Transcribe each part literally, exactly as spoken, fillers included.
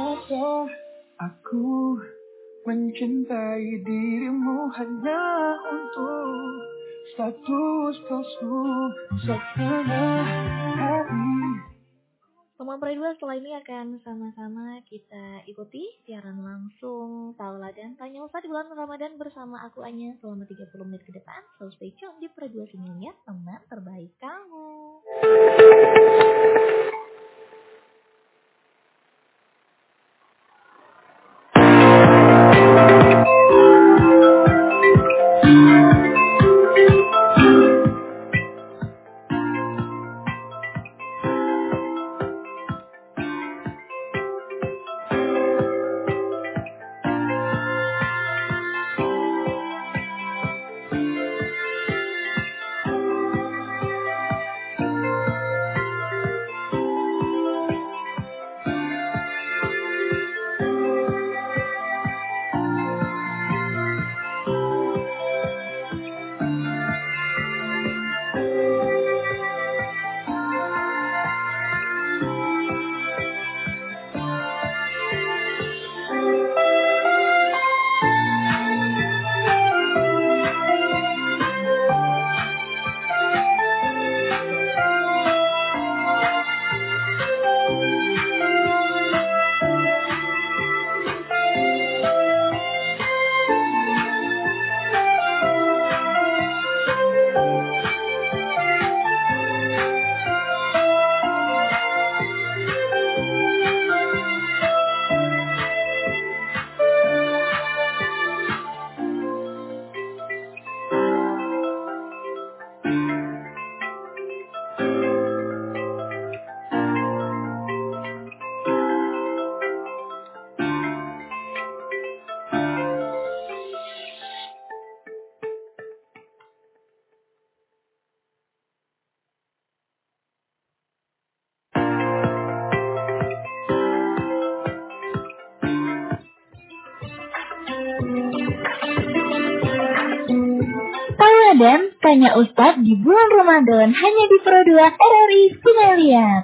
rasa aku mencintai dirimu hanya untuk status Facebook sehari-hari. Teman Prai dua setelah ini akan sama-sama kita ikuti siaran langsung Tauladan Tanya Ustadz di bulan Ramadan bersama aku Anya selama tiga puluh menit ke depan. So stay tune di Prai dua Sinyalnya, teman terbaik kamu. Dan Tanya Ustadz di bulan Ramadan hanya di Pro dua R R I Sinaliat.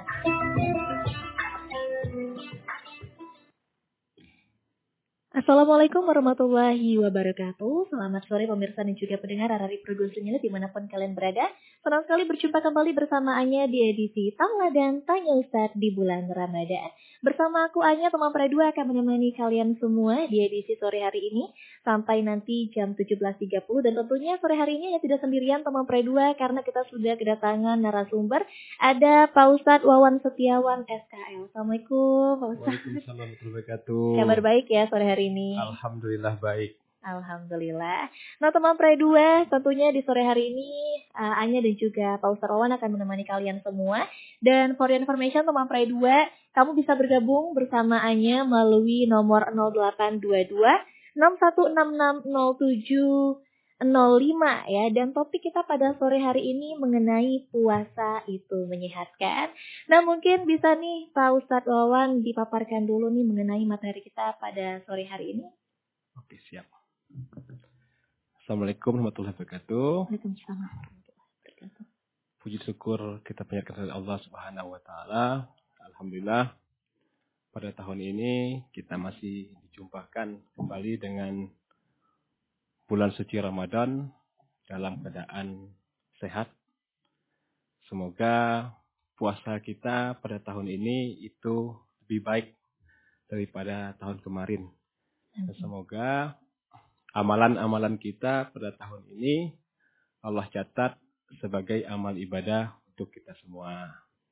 Assalamualaikum warahmatullahi wabarakatuh. Selamat sore pemirsa dan juga pendengar R R I Pro dua Sinyalnya dimanapun kalian berada. Senang sekali berjumpa kembali bersama Anya di edisi Tauladan Tanya Ustadz di bulan Ramadan. Bersama aku Anya, teman Pro dua akan menemani kalian semua di edisi sore hari ini sampai nanti jam tujuh belas tiga puluh. Dan tentunya sore hari ini ya tidak sendirian teman Pro dua karena kita sudah kedatangan narasumber. Ada Pak Ustadz Wawan Setiawan S K L. Assalamualaikum Pak Ustadz. Waalaikumsalam warahmatullahi wabarakatuh. Kabar baik ya sore hari ini? Alhamdulillah baik. Alhamdulillah. Nah teman Prai dua, tentunya di sore hari ini uh, Anya dan juga Pak Ustadz Wawan akan menemani kalian semua. Dan for your information teman Prai dua, kamu bisa bergabung bersama Anya melalui nomor nol delapan dua dua enam satu enam enam nol tujuh nol lima ya. Dan topik kita pada sore hari ini mengenai puasa itu menyehatkan. Nah mungkin bisa nih Pak Ustadz Wawan dipaparkan dulu nih mengenai materi kita pada sore hari ini. Oke siap. Assalamualaikum warahmatullahi wabarakatuh. Waalaikumsalam warahmatullahi wabarakatuh. Puji syukur kita panjatkan kepada Allah Subhanahu wa taala. Alhamdulillah pada tahun ini kita masih dijumpakan kembali dengan bulan suci Ramadan dalam keadaan sehat. Semoga puasa kita pada tahun ini itu lebih baik daripada tahun kemarin. Dan semoga amalan-amalan kita pada tahun ini Allah catat sebagai amal ibadah untuk kita semua.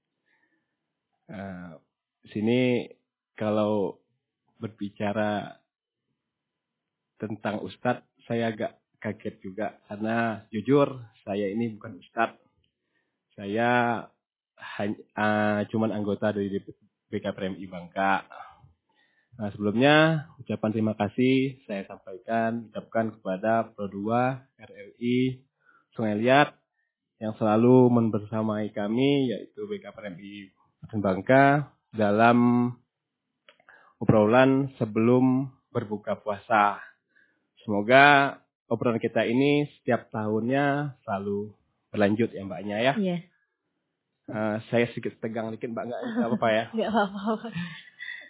Uh, di sini kalau berbicara tentang Ustadz, saya agak kaget juga karena jujur saya ini bukan Ustadz. Saya hanya uh, cuman anggota dari B K P R M I Bangka. Nah, sebelumnya ucapan terima kasih saya sampaikan ucapkan kepada Pro dua R R I Sungai Liat yang selalu membersamai kami yaitu B K P R M I Bangka dalam obrolan sebelum berbuka puasa. Semoga obrolan kita ini setiap tahunnya selalu berlanjut ya Mbaknya ya. Iya. Uh, saya sedikit tegang dikit Mbak, nggak apa-apa ya? Nggak apa-apa.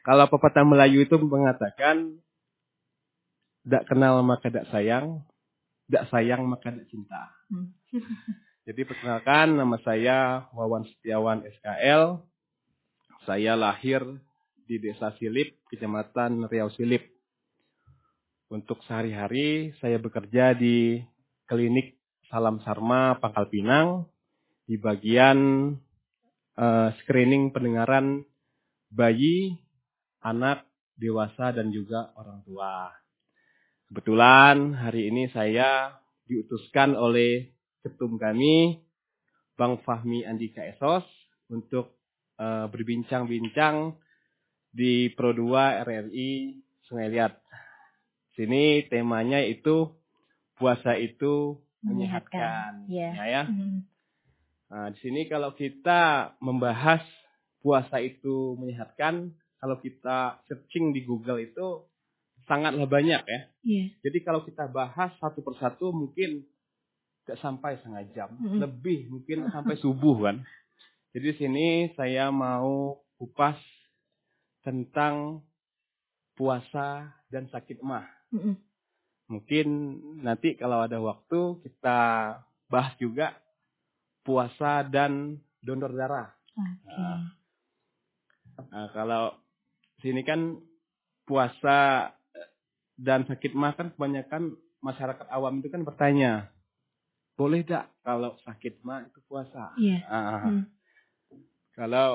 Kalau pepatah Melayu itu mengatakan, dak kenal maka dak sayang, dak sayang maka dak cinta. Hmm. Jadi perkenalkan, nama saya Wawan Setiawan S K L. Saya lahir di Desa Silip, Kecamatan Riau Silip. Untuk sehari-hari saya bekerja di klinik Salam Sarma Pangkal Pinang di bagian uh, screening pendengaran bayi, anak, dewasa, dan juga orang tua. Kebetulan hari ini saya diutuskan oleh ketum kami, Bang Fahmi Andika Esos, untuk uh, berbincang-bincang di Pro dua R R I Sungai Liat. Sini temanya itu puasa itu menyehatkan. Yeah. Ya, ya. Hmm. Nah, di sini kalau kita membahas puasa itu menyehatkan, kalau kita searching di Google itu sangatlah banyak ya. Yeah. Jadi kalau kita bahas satu persatu mungkin tidak sampai setengah jam, Hmm. lebih mungkin sampai subuh kan. Jadi di sini saya mau kupas tentang puasa dan sakit emah. Hmm. Mungkin nanti kalau ada waktu kita bahas juga puasa dan donor darah. Oke. Okay. Nah, nah, kalau sini kan puasa dan sakit emah kan kebanyakan masyarakat awam itu kan bertanya, boleh tak kalau sakit emah itu puasa? Iya. Nah, Hmm. Kalau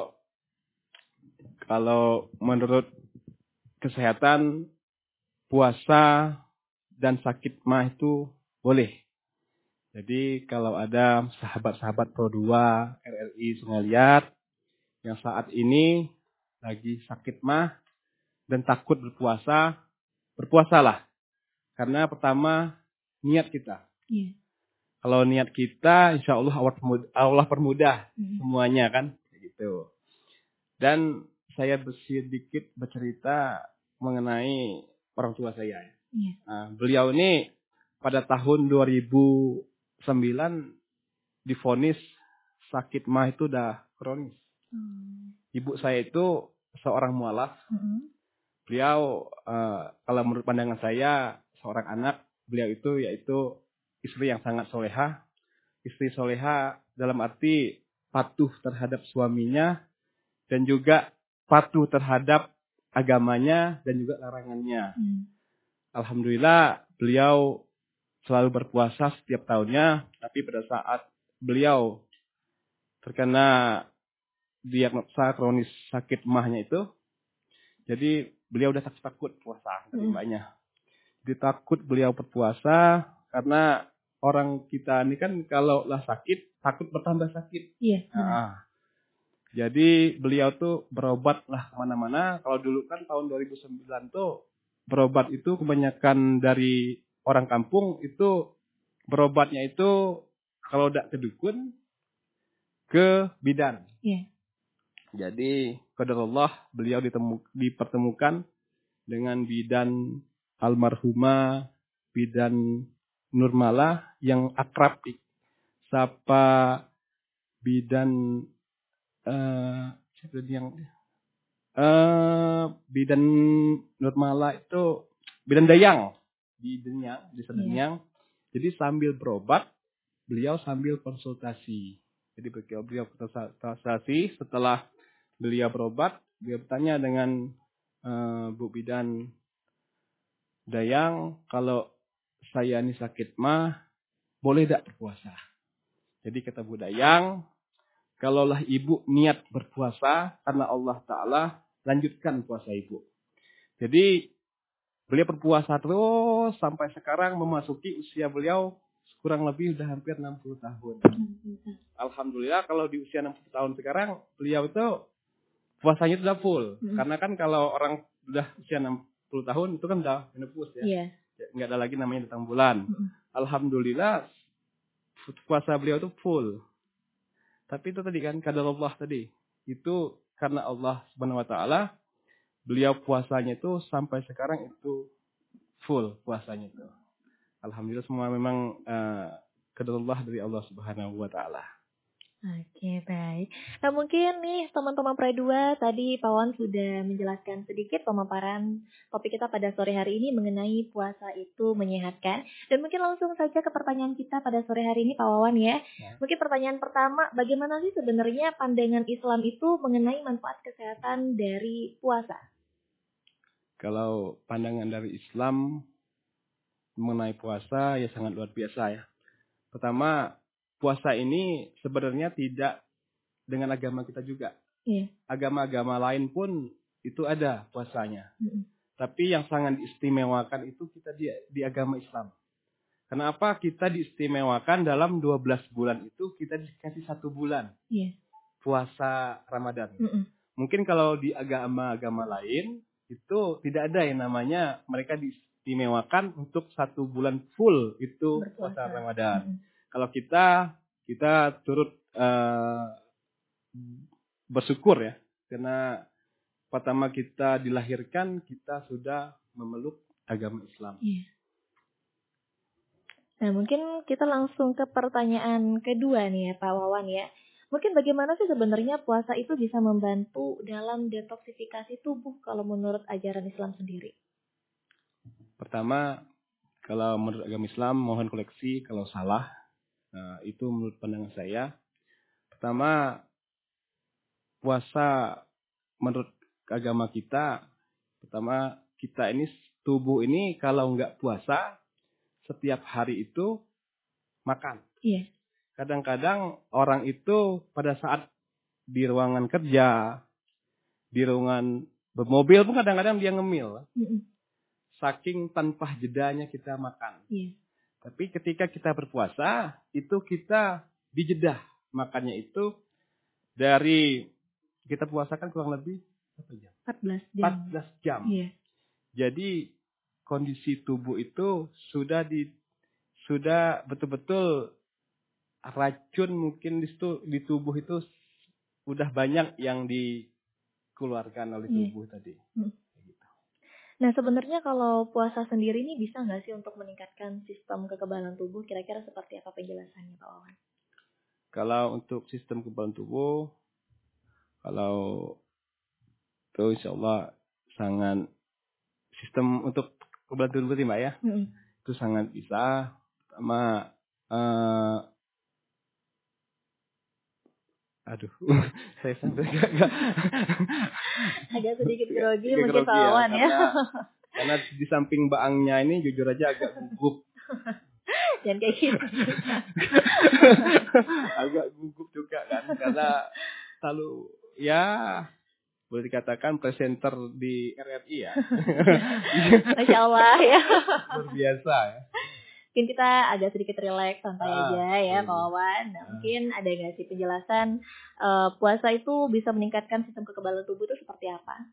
kalau menurut kesehatan puasa dan sakit mah itu boleh. Jadi kalau ada sahabat-sahabat Pro dua R R I Sungai Liat yang saat ini lagi sakit mah dan takut berpuasa, berpuasalah. Karena pertama niat kita. Yeah. Kalau niat kita, insya Allah Allah permudah Mm-hmm. semuanya kan, gitu. Dan saya sedikit bercerita mengenai orang tua saya. Yeah. Nah, beliau ini pada tahun dua ribu sembilan divonis sakit mah itu udah kronis. Mm. Ibu saya itu seorang mualaf. Mm-hmm. Beliau uh, kalau menurut pandangan saya seorang anak, beliau itu yaitu istri yang sangat soleha. Istri soleha dalam arti patuh terhadap suaminya dan juga patuh terhadap agamanya dan juga larangannya. Mm. Alhamdulillah beliau selalu berpuasa setiap tahunnya, tapi pada saat beliau terkena diagnosa kronis sakit emahnya itu, jadi beliau udah takut puasa dari Mm. mbaknya. Jadi takut beliau berpuasa karena orang kita ini kan kalau lah sakit, takut bertambah sakit. Iya. Nah, jadi beliau tuh berobat lah kemana-mana. Kalau dulu kan tahun dua ribu sembilan tuh berobat itu kebanyakan dari orang kampung itu berobatnya itu kalau tidak ke dukun, ke bidan. Iya. Jadi qadarullah beliau ditemu, dipertemukan dengan bidan almarhumah bidan Nurmala yang akrab sapa bidan uh, siapa yang uh, bidan Nurmala itu bidan Dayang di Denyang, di Sedenyang. Yeah. Jadi sambil berobat beliau sambil konsultasi. Jadi beliau beliau konsultasi setelah beliau berobat, beliau bertanya dengan uh, Bu Bidan Dayang, kalau saya ini sakit mah boleh tidak berpuasa? Jadi kata Bu Dayang, kalaulah ibu niat berpuasa karena Allah Ta'ala, lanjutkan puasa ibu. Jadi beliau berpuasa terus sampai sekarang memasuki usia beliau kurang lebih sudah hampir enam puluh tahun. Alhamdulillah kalau di usia enam puluh tahun sekarang beliau itu puasanya sudah full. Hmm. Karena kan kalau orang sudah usia enam puluh tahun itu kan sudah menepus ya. Yeah. Nggak ada lagi namanya datang bulan. Hmm. Alhamdulillah puasa beliau itu full. Tapi itu tadi kan qadarullah tadi. Itu karena Allah Subhanahu wa taala beliau puasanya itu sampai sekarang itu full puasanya itu. Alhamdulillah semua memang uh, qadarullah dari Allah Subhanahu wa taala. Oke, baik. Nah, mungkin nih teman-teman Pre dua tadi Pak Wawan sudah menjelaskan sedikit pemaparan topik kita pada sore hari ini mengenai puasa itu menyehatkan. Dan mungkin langsung saja ke pertanyaan kita pada sore hari ini Pak Wawan ya. Ya. Mungkin pertanyaan pertama, bagaimana sih sebenarnya pandangan Islam itu mengenai manfaat kesehatan dari puasa? Kalau pandangan dari Islam mengenai puasa ya sangat luar biasa ya. Pertama, puasa ini sebenarnya tidak dengan agama kita juga. Iya. Agama-agama lain pun itu ada puasanya. Mm-mm. Tapi yang sangat diistimewakan itu kita di, di agama Islam. Kenapa kita diistimewakan dalam dua belas bulan itu kita dikasih satu bulan Iya. puasa Ramadan. Mm-mm. Mungkin kalau di agama-agama lain itu tidak ada yang namanya mereka diistimewakan untuk satu bulan full itu puasa Berpuasa. Ramadan. Mm-mm. Kalau kita kita turut uh, bersyukur ya, karena pertama kita dilahirkan kita sudah memeluk agama Islam. Iya. Nah, mungkin kita langsung ke pertanyaan kedua nih ya Pak Wawan ya. Mungkin bagaimana sih sebenarnya puasa itu bisa membantu dalam detoksifikasi tubuh kalau menurut ajaran Islam sendiri? Pertama, kalau menurut agama Islam, mohon koreksi kalau salah. Nah, itu menurut pandangan saya. Pertama, puasa menurut agama kita, pertama kita ini tubuh ini kalau nggak puasa setiap hari itu makan. Iya. Kadang-kadang orang itu pada saat di ruangan kerja, di ruangan bermobil pun kadang-kadang dia ngemil. Mm-mm. Saking tanpa jedanya kita makan. Iya. Tapi ketika kita berpuasa, itu kita dijedah. Makannya itu dari kita puasakan kurang lebih berapa jam? empat belas jam. empat belas jam. Iya. Jadi kondisi tubuh itu sudah di sudah betul-betul racun mungkin di, stu, di tubuh itu udah banyak yang dikeluarkan oleh tubuh iya. tadi. Hmm. Nah sebenarnya kalau puasa sendiri ini bisa nggak sih untuk meningkatkan sistem kekebalan tubuh? Kira-kira seperti apa penjelasannya Pak Wawan? Kalau untuk sistem kekebalan tubuh, kalau itu insya Allah sangat sistem untuk kekebalan tubuh sih Mbak ya, hmm. itu sangat bisa. Pertama, uh, aduh, saya sampai gak, agak sedikit grogi mungkin Pak Wawan ya. Karena, karena di samping baangnya ini jujur aja agak gugup. Jangan kayak gitu. Agak gugup juga kan, karena selalu ya boleh dikatakan presenter di R R I ya. Masya Allah ya. Luar biasa ya. Mungkin kita agak sedikit rileks, santai ah, aja ya Pak Wawan. Nah, ah. Mungkin ada nggak sih penjelasan uh, puasa itu bisa meningkatkan sistem kekebalan tubuh itu seperti apa?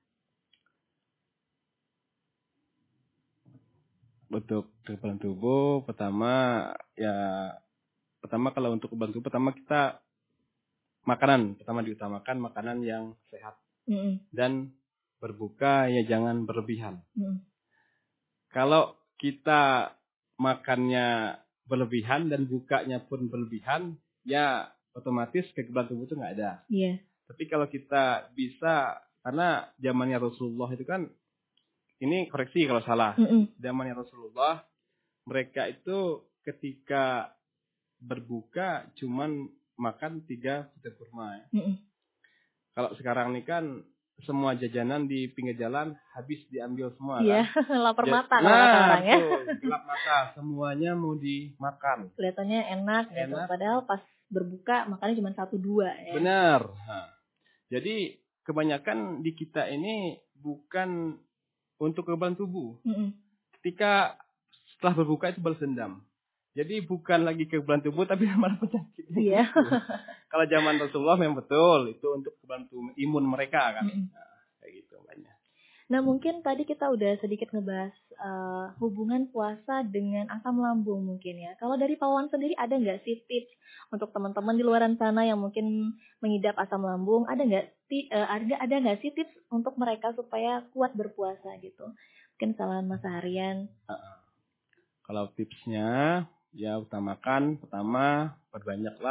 Untuk kekebalan tubuh, pertama ya pertama kalau untuk kekebalan tubuh, pertama kita makanan, pertama diutamakan makanan yang sehat mm-hmm. dan berbuka ya jangan berlebihan. Mm. Kalau kita makannya berlebihan dan bukanya pun berlebihan, ya otomatis kekebalan tubuh itu nggak ada. Iya. Yeah. Tapi kalau kita bisa, karena zamannya Rasulullah itu kan, ini koreksi kalau salah. Mm-mm. Zamannya Rasulullah, mereka itu ketika berbuka cuman makan tiga butir kurma. Ya. Kalau sekarang ini kan semua jajanan di pinggir jalan habis diambil semua. Iya, kan? lapar mata kalau nah, kata orang ya. Gelap mata, semuanya mau dimakan. Kelihatannya enak, enak. Gitu. Padahal pas berbuka makannya cuma satu dua. Ya. Benar. Nah, jadi kebanyakan di kita ini bukan untuk kekebalan tubuh. Mm-mm. Ketika setelah berbuka itu balas dendam. Jadi bukan lagi kekebalan tubuh tapi malah penyakit. Iya. Kalau zaman Rasulullah memang betul itu untuk kekebalan tubuh imun mereka kan. Mm-hmm. Nah, kayak gitu banyak. Nah mungkin tadi kita udah sedikit ngebahas uh, hubungan puasa dengan asam lambung mungkin ya. Kalau dari Pak Wawan sendiri ada nggak sih tips untuk teman-teman di luar sana yang mungkin mengidap asam lambung? Ada nggak uh, ada ada nggak sih tips untuk mereka supaya kuat berpuasa gitu? Mungkin kesalahan masa harian. Uh, kalau tipsnya ya utamakan pertama perbanyaklah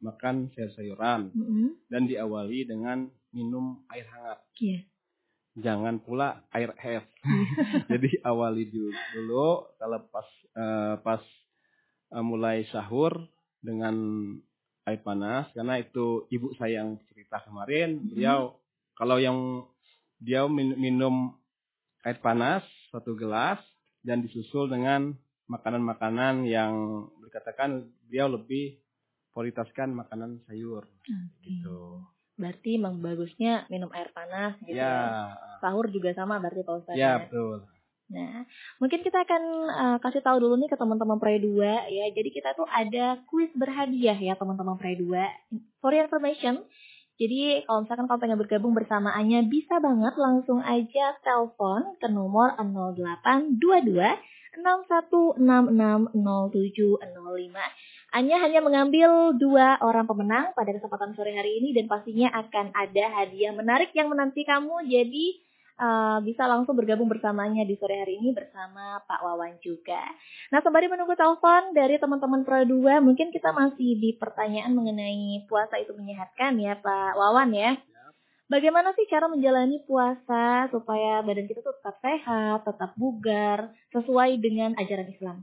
makan sayur-sayuran Mm-mm. dan diawali dengan minum air hangat. Iya. Jangan pula air es. Jadi awali dulu, dulu kalau pas uh, pas uh, mulai sahur dengan air panas, karena itu ibu saya yang cerita kemarin. Beliau mm-hmm. kalau yang dia min- minum air panas satu gelas dan disusul dengan makanan-makanan yang dikatakan beliau lebih prioritaskan makanan sayur. Okay. Gitu. Berarti memang bagusnya minum air panas gitu ya. Ya. Sahur juga sama berarti Pak Ustadz. Ya, betul. Nah, mungkin kita akan uh, kasih tahu dulu nih ke teman-teman Pre dua ya. Jadi kita tuh ada kuis berhadiah ya teman-teman Pre dua. For your information, jadi kalau misalkan kamu pengen bergabung bersamaannya bisa banget langsung aja telepon ke nomor nol delapan dua dua enam satu enam enam nol tujuh nol lima. Anya hanya mengambil dua orang pemenang pada kesempatan sore hari ini dan pastinya akan ada hadiah menarik yang menanti kamu. Jadi uh, bisa langsung bergabung bersamanya di sore hari ini bersama Pak Wawan juga. Nah, sembari menunggu telepon dari teman-teman Pro dua, mungkin kita masih di pertanyaan mengenai puasa itu menyehatkan ya Pak Wawan ya. Bagaimana sih cara menjalani puasa supaya badan kita tuh tetap sehat, tetap bugar, sesuai dengan ajaran Islam?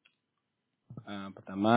Uh, pertama,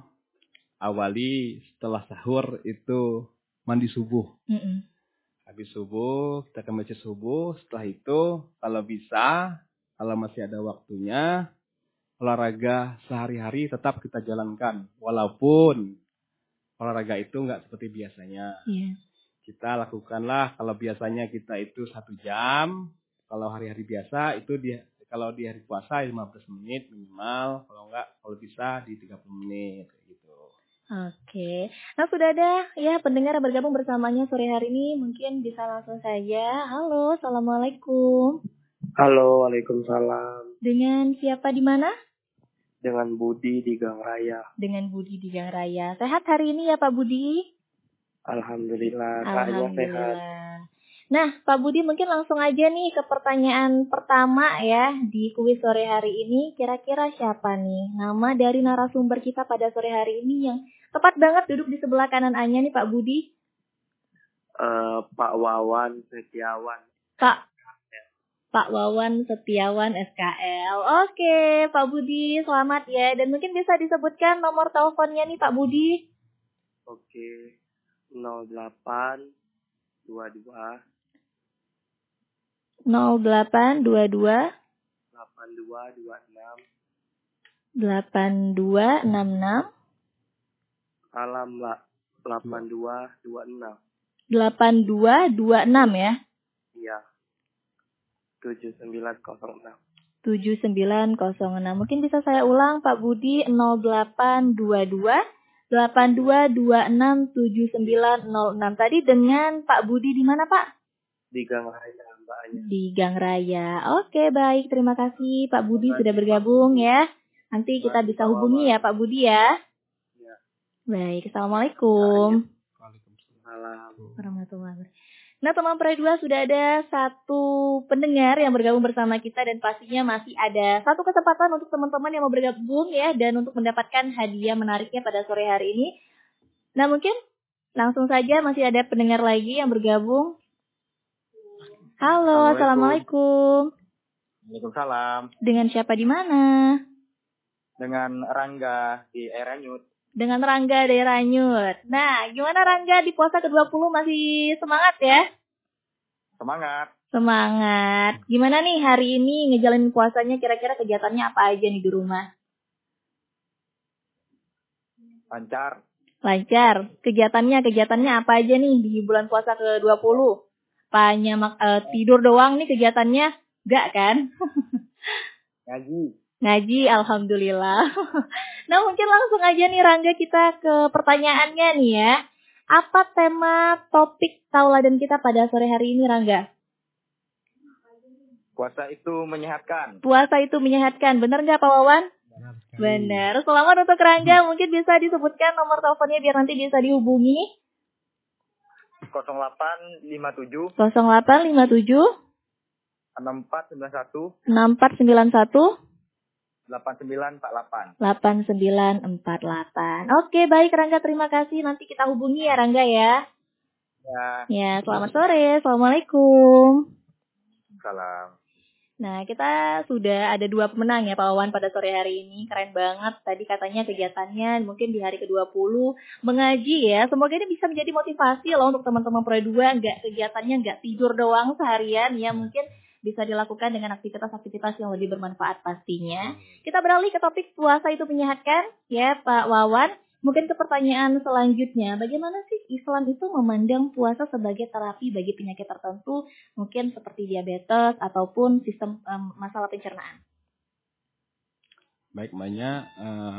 awali setelah sahur itu mandi subuh. Mm-mm. Habis subuh, kita akan baca subuh. Setelah itu, kalau bisa, kalau masih ada waktunya, olahraga sehari-hari tetap kita jalankan. Walaupun olahraga itu nggak seperti biasanya. Yeah. Kita lakukanlah, kalau biasanya kita itu satu jam, kalau hari-hari biasa itu di kalau di hari puasa lima belas menit minimal, kalau enggak kalau bisa di tiga puluh menit gitu. Oke. Nah, sudah ada ya pendengar yang bergabung bersamanya sore hari ini, mungkin bisa langsung saja. Halo, Assalamualaikum. Halo, Waalaikumsalam. Dengan siapa di mana? Dengan Budi di Gang Raya. Dengan Budi di Gang Raya. Sehat hari ini ya Pak Budi? Alhamdulillah, Alhamdulillah. sehat. Nah, Pak Budi mungkin langsung aja nih ke pertanyaan pertama ya di kuis sore hari ini. Kira-kira siapa nih nama dari narasumber kita pada sore hari ini yang tepat banget duduk di sebelah kanan Anya nih Pak Budi? Uh, Pak Wawan Setiawan. Pak Pak Wawan Setiawan S K L. Oke, Pak Budi, selamat ya. Dan mungkin bisa disebutkan nomor teleponnya nih Pak Budi. Oke. nol delapan dua dua nol delapan dua dua delapan dua dua enam delapan dua enam enam Salam lah delapan dua dua enam delapan dua dua enam ya. Iya. tujuh sembilan nol enam tujuh sembilan nol enam. Mungkin bisa saya ulang Pak Budi nol delapan dua dua delapan dua dua enam tujuh sembilan nol enam. Tadi dengan Pak Budi di mana Pak? Di Gang Raya, Mbaknya. Di Gang Raya. Oke, baik. Terima kasih Pak Budi sudah bergabung ya. Nanti kita bisa hubungi ya Pak Budi ya. Ya. Baik, Assalamualaikum. Waalaikumsalam. Warahmatullahi wabarakatuh. Nah, teman Pre dua sudah ada satu pendengar yang bergabung bersama kita dan pastinya masih ada satu kesempatan untuk teman-teman yang mau bergabung ya dan untuk mendapatkan hadiah menariknya pada sore hari ini. Nah, mungkin langsung saja masih ada pendengar lagi yang bergabung. Halo, Assalamualaikum. Waalaikumsalam. Dengan siapa di mana? Dengan Rangga di Eranyut. Dengan Rangga dari Ranyut. Nah, gimana Rangga di puasa ke dua puluh masih semangat ya? Semangat. Semangat. Gimana nih hari ini ngejalanin puasanya, kira-kira kegiatannya apa aja nih di rumah? Lancar. Lancar. Kegiatannya, kegiatannya apa aja nih di bulan puasa ke dua puluh? Hanya uh, tidur doang nih kegiatannya? Enggak kan? Ngaji. Ngaji, alhamdulillah. Nah, mungkin langsung aja nih Rangga kita ke pertanyaannya nih ya. Apa tema topik tauladan kita pada sore hari ini Rangga? Puasa itu menyehatkan. Puasa itu menyehatkan. Benar nggak Pak Wawan? Benar. Benar. Selamat untuk Rangga. Mungkin bisa disebutkan nomor teleponnya biar nanti bisa dihubungi. nol delapan lima tujuh nol delapan lima tujuh enam empat sembilan satu enam empat sembilan satu delapan sembilan empat delapan. delapan sembilan empat delapan. Oke, baik Rangga, terima kasih. Nanti kita hubungi ya Rangga ya. Ya. Ya, selamat sore. Assalamualaikum. Salam. Nah, kita sudah ada dua pemenang ya Pak Wawan pada sore hari ini. Keren banget. Tadi katanya kegiatannya mungkin di hari ke dua puluh mengaji ya. Semoga ini bisa menjadi motivasi loh untuk teman-teman Pro dua. Nggak kegiatannya nggak tidur doang seharian ya. Mungkin bisa dilakukan dengan aktivitas-aktivitas yang lebih bermanfaat pastinya. Kita beralih ke topik puasa itu menyehatkan ya Pak Wawan. Mungkin ke pertanyaan selanjutnya, bagaimana sih Islam itu memandang puasa sebagai terapi bagi penyakit tertentu, mungkin seperti diabetes ataupun sistem um, masalah pencernaan? Baik, Manya, uh,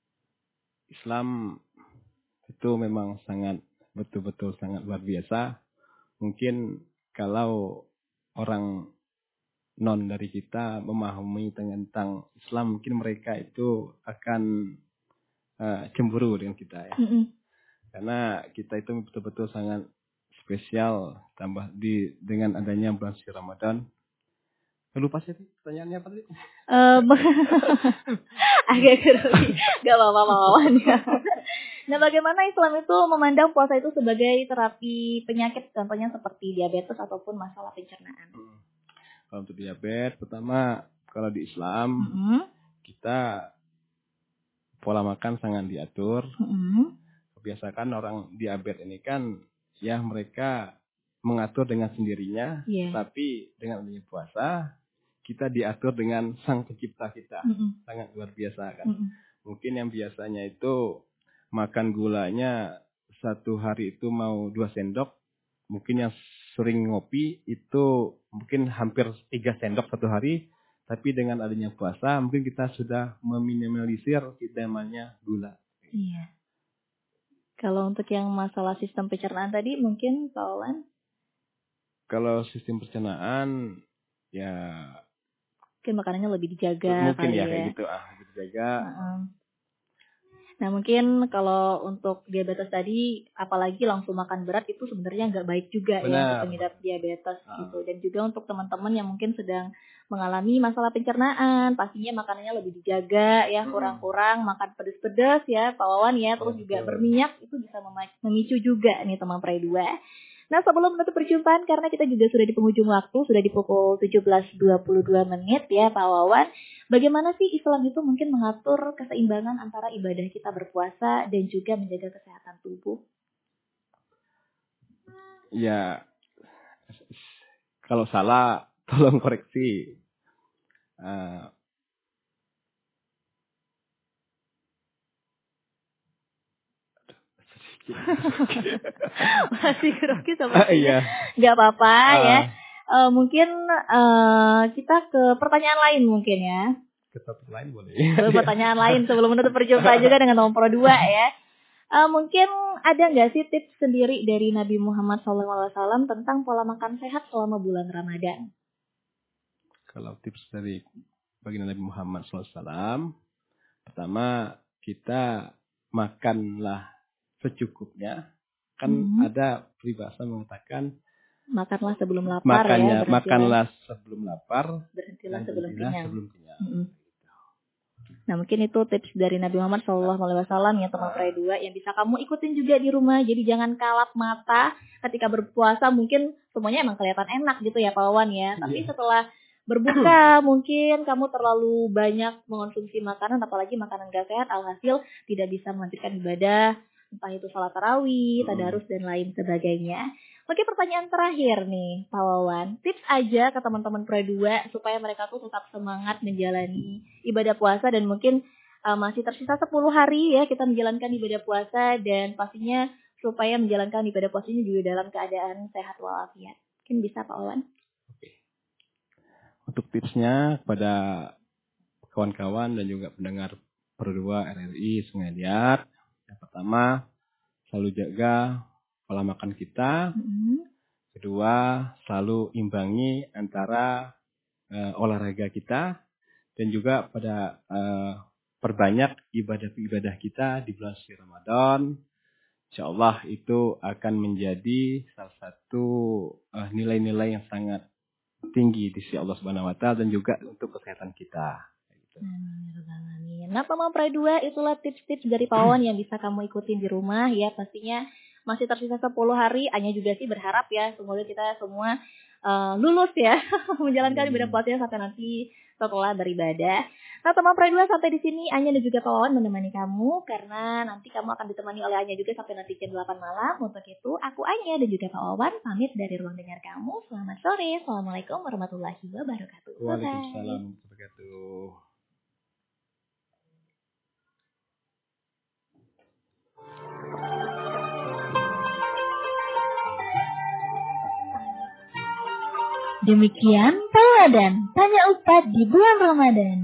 Islam itu memang sangat betul-betul sangat luar biasa. Mungkin kalau orang non dari kita memahami tentang Islam, mungkin mereka itu akan Uh, cemburu dengan kita ya, mm-hmm. karena kita itu betul-betul sangat spesial tambah di dengan adanya bulan suci Ramadan. Lupa sih pertanyaannya apa tadi? Um, agak grogi, gak apa-apa Wawan ya. Nah, bagaimana Islam itu memandang puasa itu sebagai terapi penyakit, contohnya seperti diabetes ataupun masalah pencernaan? Hmm. Kalau untuk diabetes, pertama kalau di Islam mm-hmm. kita pola makan sangat diatur. Mm-hmm. Kebiasaan orang diabetes ini kan ya mereka mengatur dengan sendirinya, yeah. tapi dengan adanya puasa kita diatur dengan Sang Pencipta kita. Mm-hmm. Sangat luar biasa kan. Mm-hmm. Mungkin yang biasanya itu makan gulanya satu hari itu mau dua sendok, mungkin yang sering ngopi itu mungkin hampir tiga sendok satu hari. Tapi dengan adanya puasa, mungkin kita sudah meminimalisir kita namanya gula. Iya. Kalau untuk yang masalah sistem pencernaan tadi, mungkin Pak Wawan? Kalau sistem pencernaan, ya mungkin makanannya lebih dijaga. Mungkin ya, ya kayak gitu, ah, lebih dijaga. Uh-uh. Nah mungkin kalau untuk diabetes tadi, apalagi langsung makan berat itu sebenarnya nggak baik juga. Benar. Ya untuk pengidap diabetes ah. gitu. Dan juga untuk teman-teman yang mungkin sedang mengalami masalah pencernaan, pastinya makanannya lebih dijaga ya, hmm. kurang-kurang makan pedas-pedas ya Pak Wawan ya, terus ya, juga betul. Berminyak itu bisa memicu juga nih teman Pro dua. Nah sebelum menutup perjumpaan, karena kita juga sudah di penghujung waktu, sudah di pukul tujuh belas dua puluh dua menit ya Pak Wawan. Bagaimana sih Islam itu mungkin mengatur keseimbangan antara ibadah kita berpuasa dan juga menjaga kesehatan tubuh? Ya, kalau salah tolong koreksi. Uh, masih grogi sama uh, iya. Gak apa-apa uh, ya. Uh, mungkin uh, kita ke pertanyaan lain mungkin ya. Ke topik lain boleh. Ke pertanyaan lain sebelum menutup perjumpaan juga dengan nomor dua ya. Uh, mungkin ada nggak sih tips sendiri dari Nabi Muhammad shallallahu alaihi wasallam tentang pola makan sehat selama bulan Ramadan? Kalau tips dari baginda Nabi Muhammad shallallahu alaihi wasallam, pertama kita makanlah secukupnya. Kan mm-hmm. ada peribahasa mengatakan makanlah sebelum lapar. Makanya, ya. Makanlah sebelum lapar. Berhentilah sebelum kenyang. Sebelum kenyang. Mm-hmm. Nah mungkin itu tips dari Nabi Muhammad shallallahu alaihi wasallam ya teman Pro dua yang bisa kamu ikutin juga di rumah. Jadi jangan kalap mata ketika berpuasa. Mungkin semuanya emang kelihatan enak gitu ya Pak Wawan ya. Tapi setelah berbuka mungkin kamu terlalu banyak mengonsumsi makanan, apalagi makanan gak sehat, alhasil tidak bisa melanjutkan ibadah, entah itu salat tarawih, tadarus dan lain sebagainya. Oke, pertanyaan terakhir nih Pak Wawan, tips aja ke teman-teman Pro dua supaya mereka tuh tetap semangat menjalani ibadah puasa dan mungkin uh, masih tersisa sepuluh hari ya kita menjalankan ibadah puasa, dan pastinya supaya menjalankan ibadah puasa ini juga dalam keadaan sehat walafiat. Mungkin bisa Pak Wawan? Untuk tipsnya kepada kawan-kawan dan juga pendengar Pro dua R R I Sungai Liat, yang pertama selalu jaga pola makan kita. Mm-hmm. Kedua, selalu imbangi antara uh, olahraga kita dan juga pada uh, perbanyak ibadah-ibadah kita di bulan suci Ramadan. Insyaallah itu akan menjadi salah satu uh, nilai-nilai yang sangat tinggi di sisi Allah Subhanahu wa taala dan juga untuk kesehatan kita. Amin, ya Rabbal Alamin. Nah, Pemamprai dua itulah tips-tips dari Pak Wawan yang bisa kamu ikutin di rumah ya. Pastinya masih tersisa sepuluh hari. Anya juga sih berharap ya semoga kita semua uh, lulus ya menjalankan ibadah puasanya sampai nanti setelah beribadah. Nah, Pemamprai dua sampai di sini Anya dan juga Pak Wawan menemani kamu karena nanti kamu akan ditemani oleh Anya juga sampai nanti jam delapan malam. Untuk itu aku Anya dan juga Pak Wawan pamit dari ruang dengar kamu. Selamat sore. Assalamualaikum warahmatullahi wabarakatuh. Waalaikumsalam warahmatullahi wabarakatuh. Demikian Tauladan Tanya Ustadz di bulan Ramadan.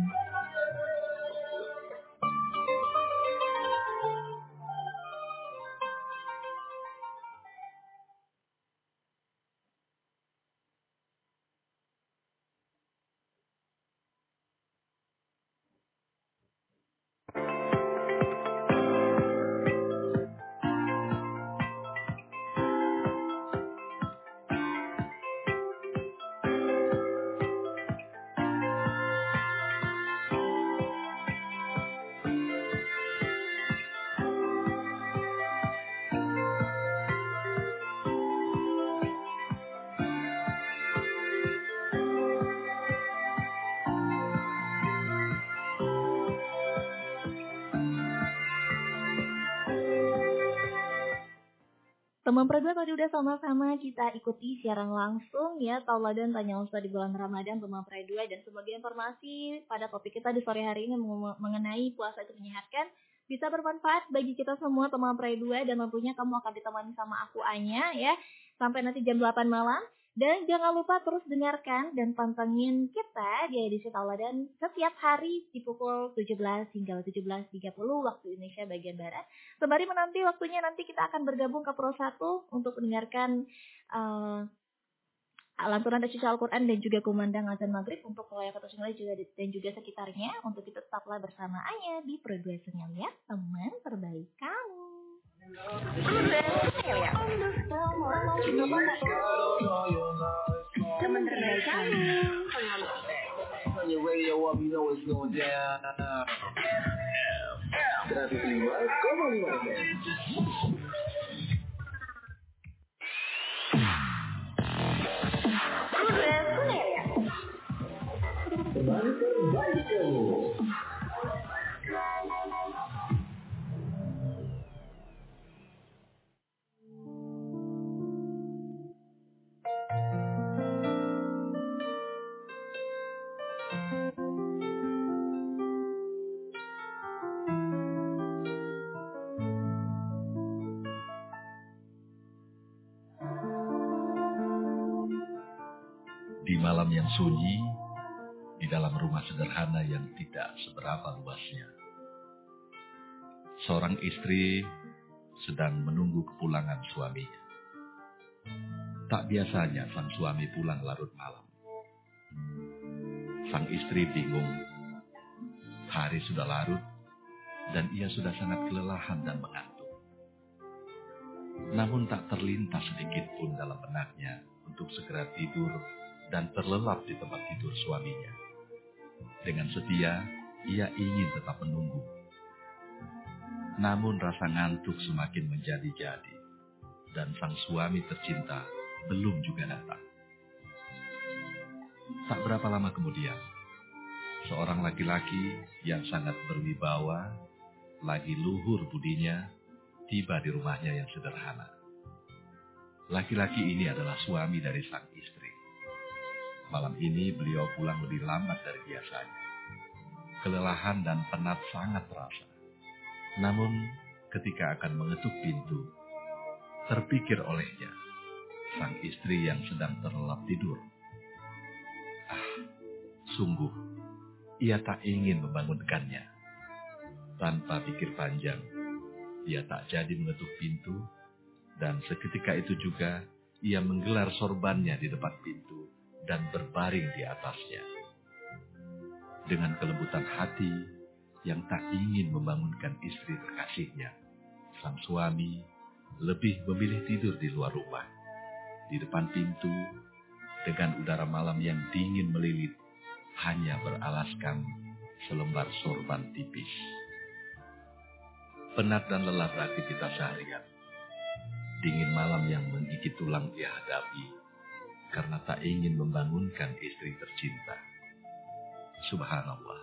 Pemamprai dua tadi udah sama-sama kita ikuti siaran langsung ya Tauladan Tanya Ustadz di bulan Ramadan Pemamprai dua, dan sebagai informasi pada topik kita di sore hari ini mengenai puasa itu menyehatkan bisa bermanfaat bagi kita semua Pemamprai dua, dan tentunya kamu akan ditemani sama aku Anya ya sampai nanti jam delapan malam. Dan jangan lupa terus dengarkan dan pantengin kita di edisi Tauladan setiap hari di pukul tujuh belas hingga tujuh belas tiga puluh waktu Indonesia bagian Barat. Sembari menanti waktunya nanti kita akan bergabung ke Pro satu untuk mendengarkan uh, lantunan dan Al Quran dan juga kumandang azan maghrib untuk wilayah Kota Sungai juga dan juga sekitarnya. Untuk itu tetaplah bersama Anya di Pro dua Sungai ya, teman terbaik kamu. Teman terbaik kamu. Turn your radio up, you know it's going down. seratus lima koma lima F M. Teman terbaik kamu. Di malam yang sunyi, di dalam rumah sederhana yang tidak seberapa luasnya, seorang istri sedang menunggu kepulangan suaminya. Tak biasanya sang suami pulang larut malam. Sang istri bingung. Hari sudah larut dan ia sudah sangat kelelahan dan mengantuk. Namun tak terlintas sedikit pun dalam benaknya untuk segera tidur dan terlelap di tempat tidur suaminya. Dengan setia, ia ingin tetap menunggu. Namun rasa ngantuk semakin menjadi-jadi, dan sang suami tercinta belum juga datang. Tak berapa lama kemudian, seorang laki-laki yang sangat berwibawa, lagi luhur budinya, tiba di rumahnya yang sederhana. Laki-laki ini adalah suami dari sang istri. Malam ini beliau pulang lebih lambat dari biasanya. Kelelahan dan penat sangat terasa. Namun ketika akan mengetuk pintu, terpikir olehnya sang istri yang sedang terlelap tidur. Ah, sungguh ia tak ingin membangunkannya. Tanpa pikir panjang, ia tak jadi mengetuk pintu, dan seketika itu juga ia menggelar sorbannya di depan pintu dan berbaring di atasnya. Dengan kelembutan hati yang tak ingin membangunkan istri terkasihnya, sang suami lebih memilih tidur di luar rumah, di depan pintu, dengan udara malam yang dingin melilit, hanya beralaskan selembar sorban tipis. Penat dan lelah beraktivitas seharian. Dingin malam yang menggigit tulang dia hadapi karena tak ingin membangunkan istri tercinta. Subhanallah.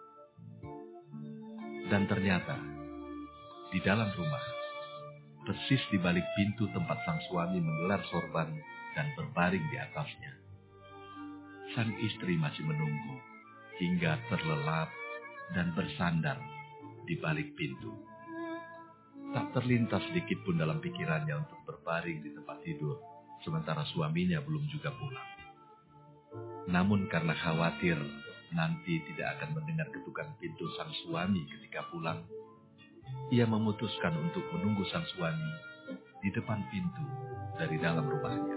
Dan ternyata di dalam rumah, persis di balik pintu tempat sang suami menggelar sorban dan berbaring di atasnya, sang istri masih menunggu hingga terlelap dan bersandar di balik pintu. Tak terlintas sedikit pun dalam pikirannya untuk berbaring di tempat tidur, sementara suaminya belum juga pulang. Namun karena khawatir nanti tidak akan mendengar ketukan pintu sang suami ketika pulang, ia memutuskan untuk menunggu sang suami di depan pintu dari dalam rumahnya.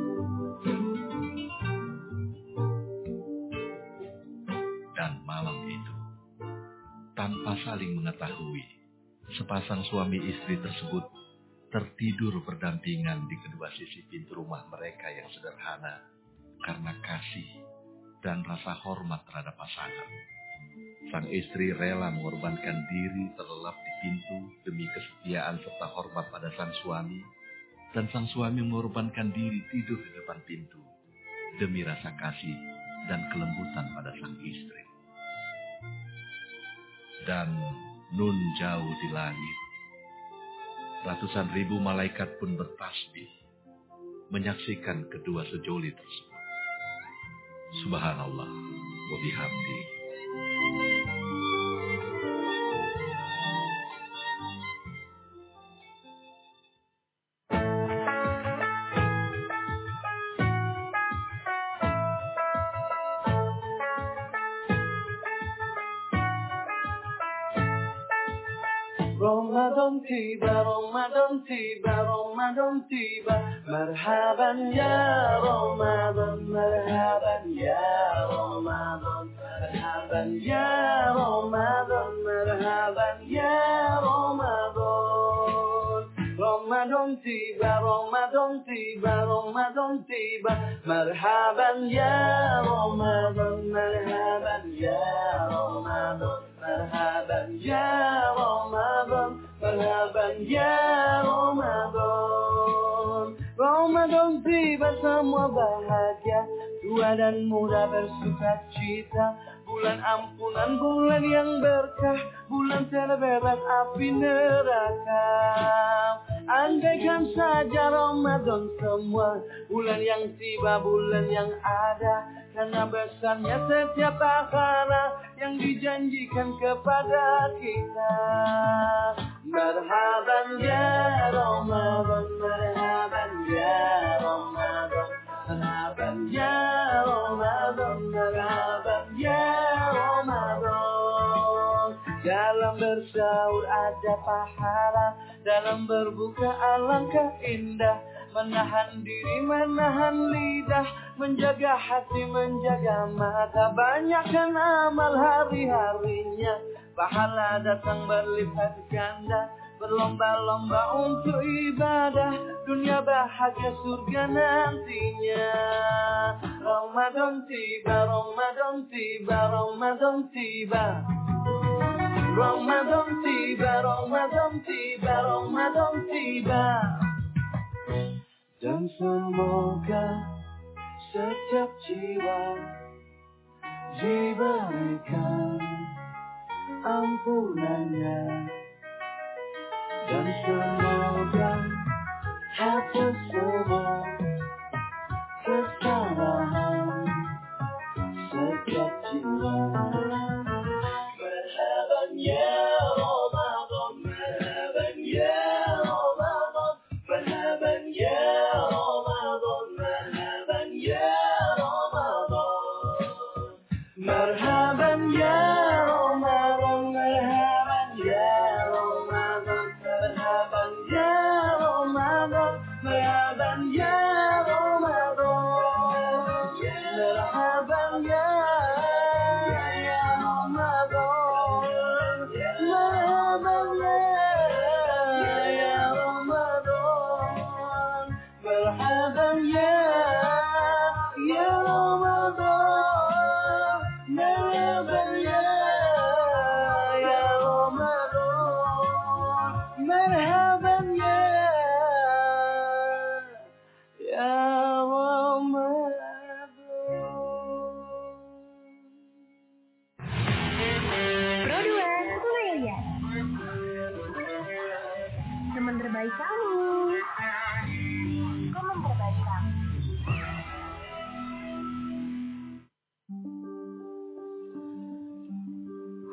Dan malam itu, tanpa saling mengetahui, sepasang suami istri tersebut tertidur berdampingan di kedua sisi pintu rumah mereka yang sederhana karena kasih dan rasa hormat terhadap pasangan. Sang istri rela mengorbankan diri terlelap di pintu demi kesetiaan serta hormat pada sang suami, dan sang suami mengorbankan diri tidur di depan pintu demi rasa kasih dan kelembutan pada sang istri. Dan nun jauh di langit, ratusan ribu malaikat pun bertasbih menyaksikan kedua sejoli tersebut. Subhanallah wa bihamdi. Ramadan tiba, Ramadan tiba, Ramadan tiba. Marhaban ya Ramadan, marhaban ya Ramadan, marhaban ya Ramadan, marhaban ya Ramadan. Ramadan tiba, Ramadan tiba, Ramadan tiba. Marhaban ya Ramadan, marhaban ya Ramadan, marhaban ya Ramadan, marhaban ya Ramadan. Ramadan tiba, semua bahagia, tua dan muda bersuka cita. Bulan ampunan, bulan yang berkah, bulan terbebas api neraka. Andaikan saja Ramadan semua, bulan yang tiba, bulan yang ada, karena besarnya setiap pahala yang dijanjikan kepada kita. Marhaban ya Ramadan, marhaban ya Ramadan, marhaban ya Ramadan, marhaban ya Ramadan. Dalam bersahur ada pahala, dalam berbuka alangkah indah. Menahan diri, menahan lidah, menjaga hati, menjaga mata. Banyakkan amal hari-harinya, pahala datang berlipat ganda. Berlomba-lomba untuk ibadah, dunia bahagia surga nantinya. Ramadan tiba, Ramadan tiba, Ramadan tiba. Ramadan tiba, Ramadan tiba, Ramadan tiba. Dan semoga setiap jiwa diberikan ampunannya, dan semoga hapus semua kesalahan setiap jiwa. Marhaban ya Ramadan, marhaban ya Ramadan, marhaban ya Ramadan, marhaban ya Ramadan, marhaban ya Ramadan, marhaban ya Ramadan, marhaban ya Ramadan, marhaban ya Ramadan, marhaban ya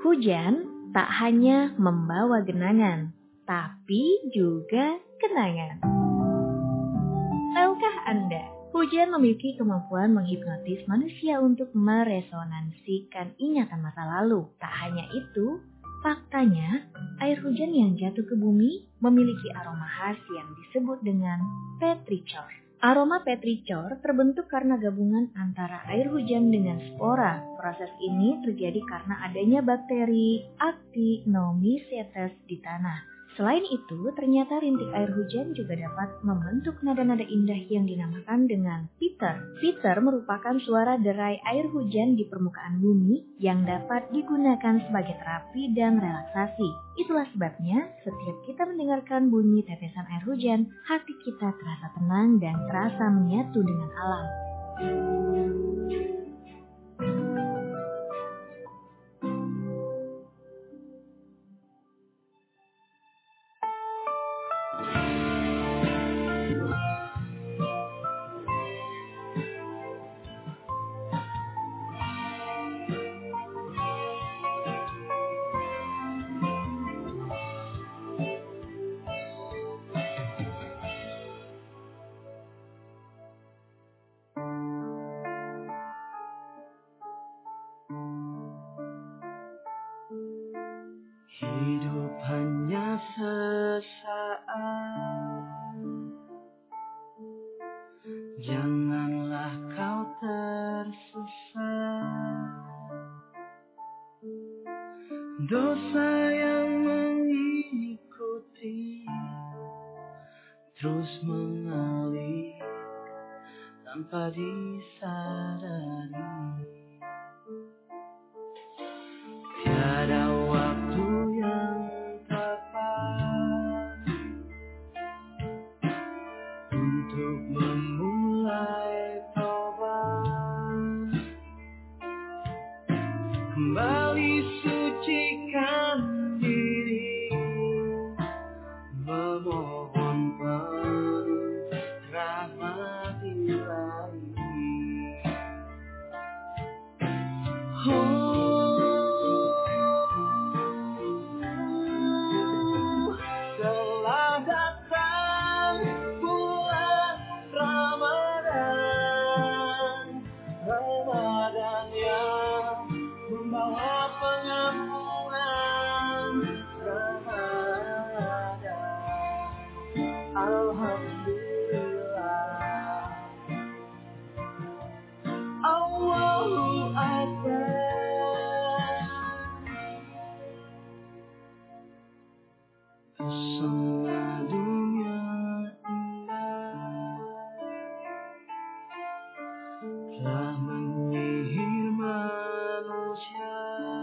Hujan tak hanya membawa genangan, tapi juga kenangan. Tahukah Anda, hujan memiliki kemampuan menghipnotis manusia untuk meresonansikan ingatan masa lalu. Tak hanya itu, faktanya air hujan yang jatuh ke bumi memiliki aroma khas yang disebut dengan petrichor. Aroma petrichor terbentuk karena gabungan antara air hujan dengan spora. Proses ini terjadi karena adanya bakteri Actinomycetes di tanah. Selain itu, ternyata rintik air hujan juga dapat membentuk nada-nada indah yang dinamakan dengan pitter. Pitter merupakan suara derai air hujan di permukaan bumi yang dapat digunakan sebagai terapi dan relaksasi. Itulah sebabnya setiap kita mendengarkan bunyi tetesan air hujan, hati kita terasa tenang dan terasa menyatu dengan alam. Hidup hanya sesaat, janganlah kau tersesat. Dosa yang mengikuti terus mengalir tanpa disadari. Tiada waktu yang tepat untuk memulai tobat. Kembali sucikan diri, memohon penuh rahmat Ilahi. Oh, semua dunia indah telah menyihir manusia.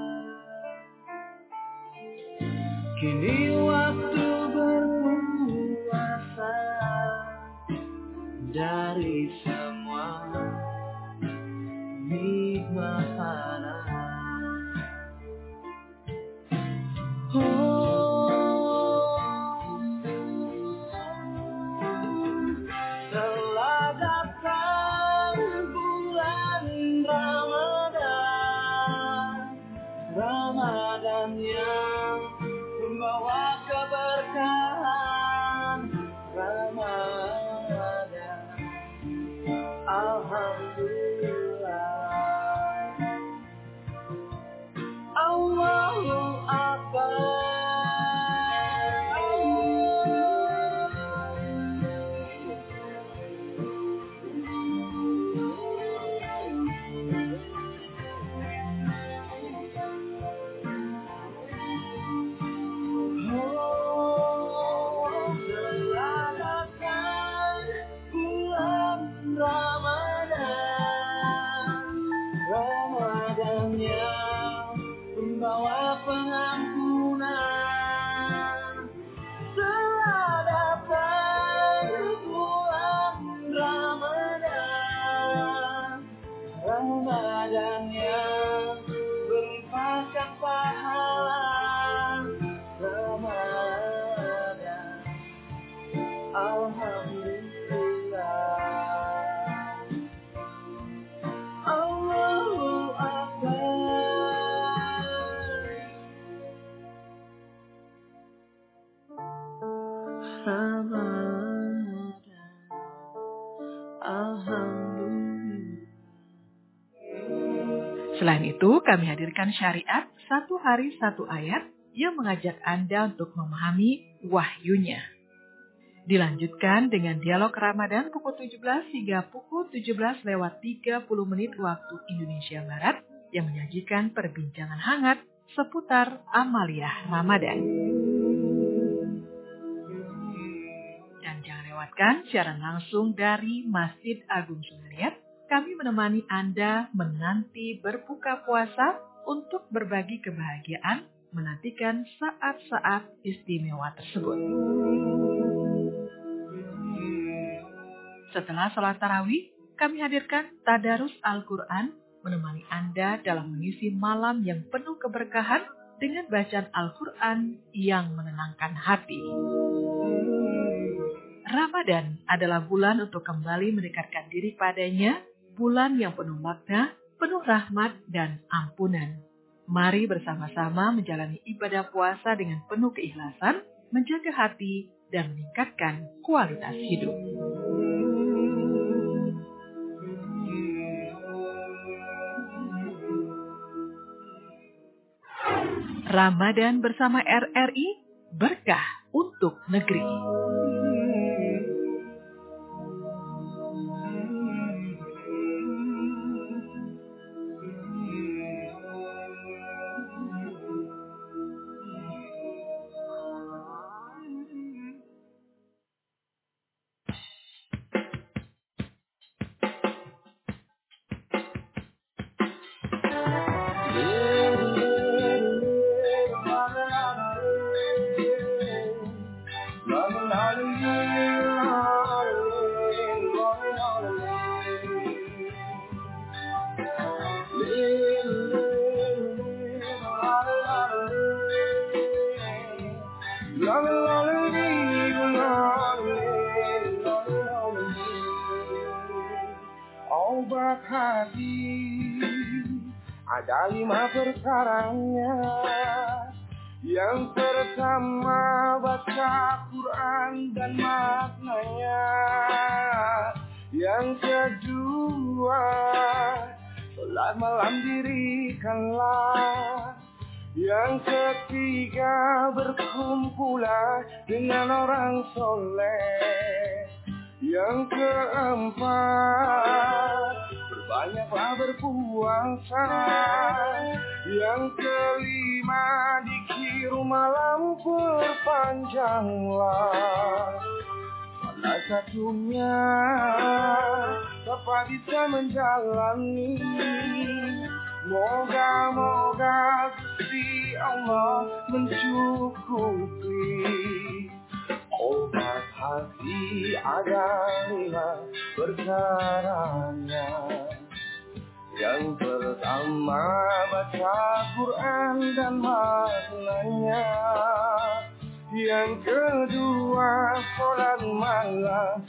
Kini waktu berpuasa dari semua nikmat haram. Oh, Ramadan yang membawa keberkahan. Ramadan, alhamdulillah. Allahu Akbar. Membawa pengampunan. Telah datang bulan Ramadan, Ramadan yang berlimpahkan pahala. Ramadan, alhamdulillah. Allahu Akbar. Selain itu, kami hadirkan syariat satu hari satu ayat yang mengajak Anda untuk memahami wahyunya. Dilanjutkan dengan dialog Ramadan pukul tujuh belas hingga pukul tujuh belas lewat tiga puluh menit waktu Indonesia Barat yang menyajikan perbincangan hangat seputar amaliyah Ramadan. Dan jangan lewatkan siaran langsung dari Masjid Agung Sumberliat. Kami menemani Anda menanti berbuka puasa untuk berbagi kebahagiaan menantikan saat-saat istimewa tersebut. Setelah sholat tarawih, kami hadirkan Tadarus Al-Quran menemani Anda dalam mengisi malam yang penuh keberkahan dengan bacaan Al-Quran yang menenangkan hati. Ramadan adalah bulan untuk kembali mendekatkan diri padanya, bulan yang penuh makna, penuh rahmat dan ampunan. Mari bersama-sama menjalani ibadah puasa dengan penuh keikhlasan, menjaga hati, dan meningkatkan kualitas hidup. Ramadan bersama R R I, berkah untuk negeri. Obat hati ada lima perkaranya. Yang pertama baca Quran dan maknanya. Yang kedua sholat malam dirikanlah. Yang ketiga berkumpulah dengan orang soleh. Yang keempat berbanyaklah berpuasa. Yang kelima dikir malam perpanjanglah. Salah satunya dapat bisa menjalani. Moga-moga Gusti Allah mencukupi. Obat hati ada lima perkaranya. Yang pertama baca Quran dan maknanya. Yang kedua sholat malam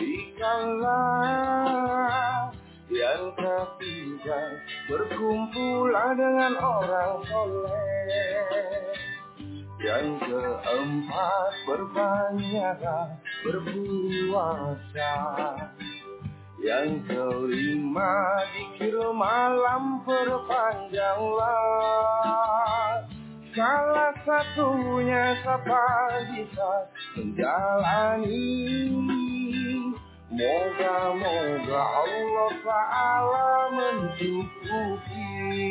dirikanlah. Yang ketiga berkumpulah dengan orang soleh. Yang keempat berbanyaklah berpuasa. Yang kelima dikir malam perpanjanglah. Salah satunya siapa bisa menjalani. Moga-moga Allah Ta'ala mencukupi.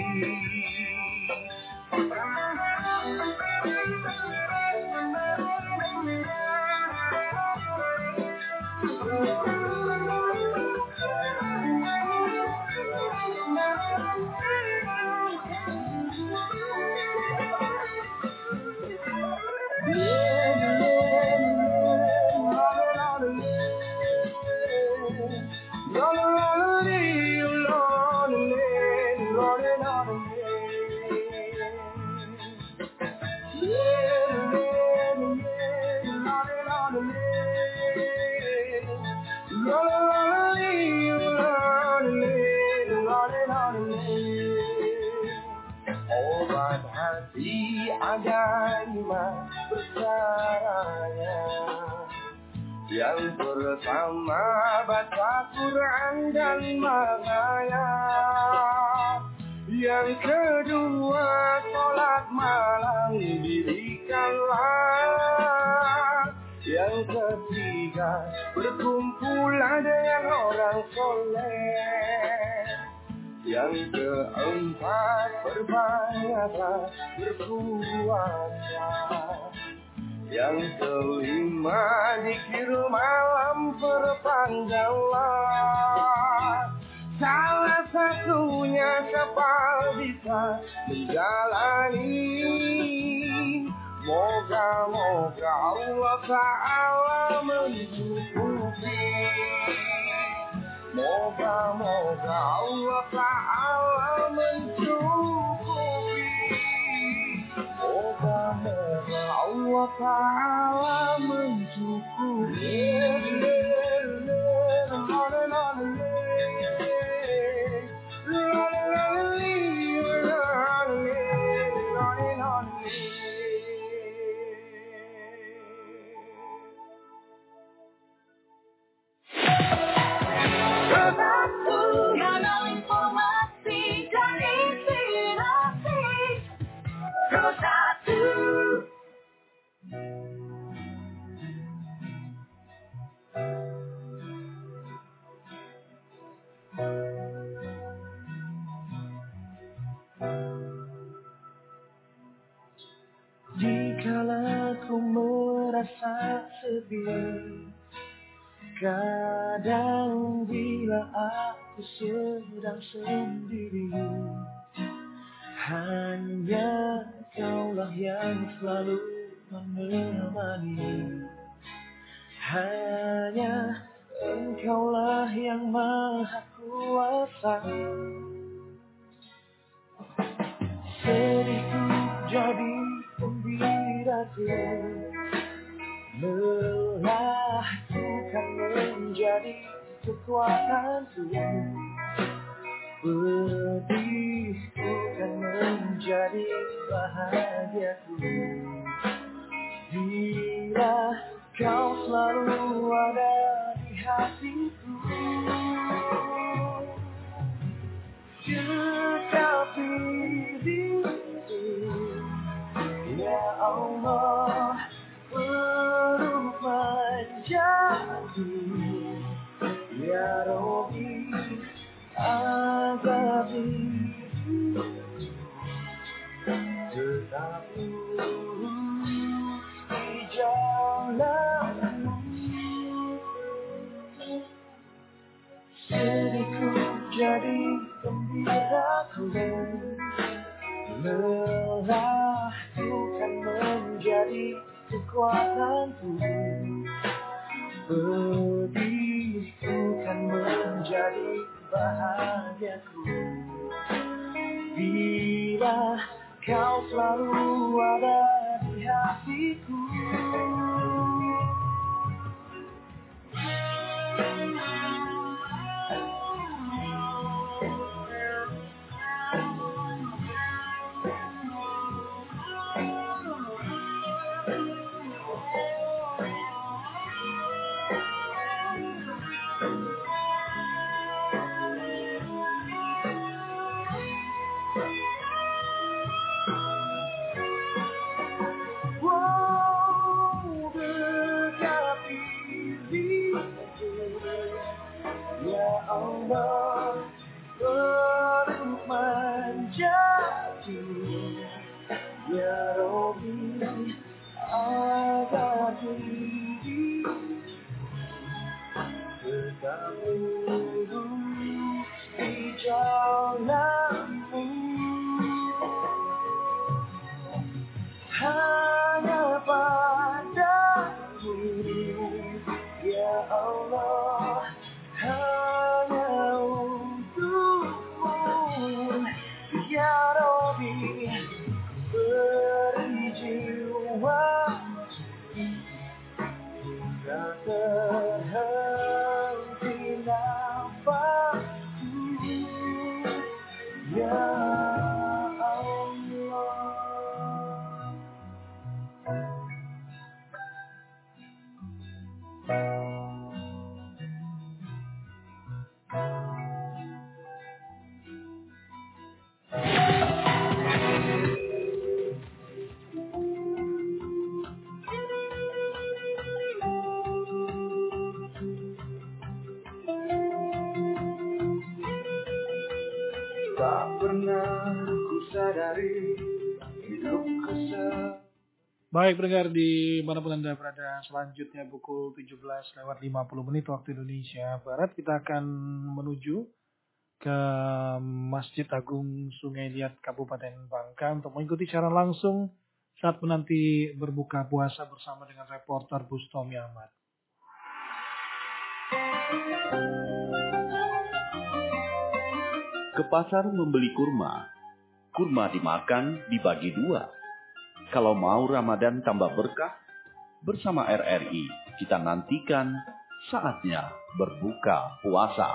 Obat hati ada lima perkaranya. Yang pertama baca Quran dan maknanya. Yang kedua, sholat malam dirikanlah. Yang ketiga, berkumpullah dengan orang soleh. Yang keempat, berbanyaklah berpuasa. Yang kelima, zikir malam perpanjanglah. Salah satunya siapa bisa menjalani. Moga-moga Allah Ta'ala mencukupi. Moga-moga Allah Ta'ala mencukupi. Moga-moga Allah Ta'ala mencukupi. Kanal informasi dan inspirasi Pro satu. Dikala ku merasa sepi, kadang bila aku sedang sendiri, hanya Kaulah yang selalu menemani. Hanya Engkaulah yang maha kuasa. Sedihku jadi gembiraku, lelahku kan menjadi kekuatanku. Pedihku kan menjadi bahagiaku. Bila kau selalu ada di hatiku. Tetapi diriku, ya Allah, perlu menjadi, ya Rabbi, agar diriku tetap lurus di jalanmu. Sedihku jadi gembiraku, lelahku kan menjadi kekuatanku. Pedihku kan menjadi bahagiaku. Bila kau selalu ada di hatiku. Ya Allah, perlu menjadi, ya Rabbi, agar diri tetap lurus di jalanmu. Hanya padamu, ya Allah, hanya untukmu, ya Rabbi, beri jiwa hingga terhenti nafasku, ya Allah. Tak pernah ku sadari hidup kesal. Baik pendengar dimanapun Anda berada, selanjutnya pukul tujuh belas lewat lima puluh menit waktu Indonesia Barat, kita akan menuju ke Masjid Agung Sungai Liat Kabupaten Bangka untuk mengikuti secara langsung saat menanti berbuka puasa bersama dengan reporter Bustomi Ahmad. Ke pasar membeli kurma. Kurma dimakan dibagi dua. Kalau mau Ramadan tambah berkah, bersama R R I kita nantikan saatnya berbuka puasa.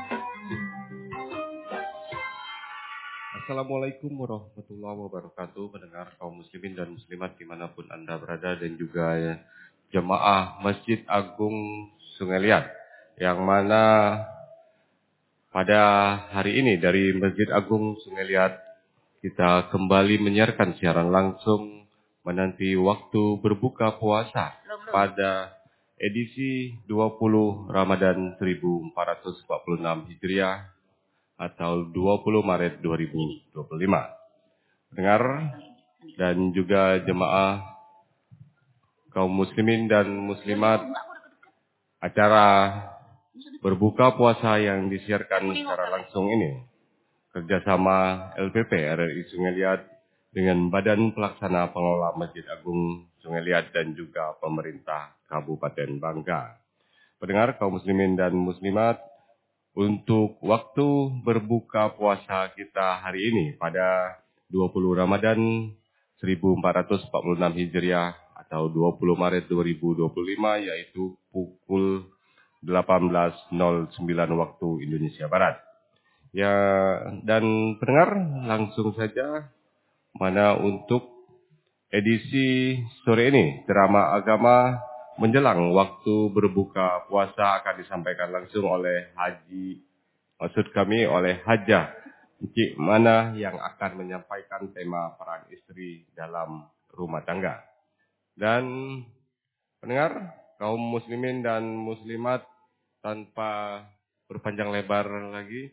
Assalamualaikum warahmatullahi wabarakatuh, pendengar kaum muslimin dan muslimat dimanapun Anda berada, dan juga jemaah Masjid Agung Sungai Liat, yang mana pada hari ini dari Masjid Agung Sungai Liat kita kembali menyiarkan siaran langsung menanti waktu berbuka puasa pada edisi dua puluh Ramadan seribu empat ratus empat puluh enam Hijriah atau dua puluh Maret dua ribu dua puluh lima. Dengar dan juga jemaah kaum muslimin dan muslimat, acara berbuka puasa yang disiarkan secara langsung ini kerjasama L P P R R I Sungai Liat dengan Badan Pelaksana Pengelola Masjid Agung Sungai Liat dan juga pemerintah Kabupaten Bangka. Pendengar kaum muslimin dan muslimat, untuk waktu berbuka puasa kita hari ini pada dua puluh Ramadan seribu empat ratus empat puluh enam Hijriah atau dua puluh Maret dua ribu dua puluh lima, yaitu pukul delapan belas nol sembilan waktu Indonesia Barat. Ya, dan pendengar, langsung saja mana untuk edisi sore ini drama agama menjelang waktu berbuka puasa akan disampaikan langsung oleh Haji, maksud kami oleh Hajah Encik Mana, yang akan menyampaikan tema peran istri dalam rumah tangga. Dan pendengar, kaum muslimin dan muslimat, tanpa berpanjang lebar lagi,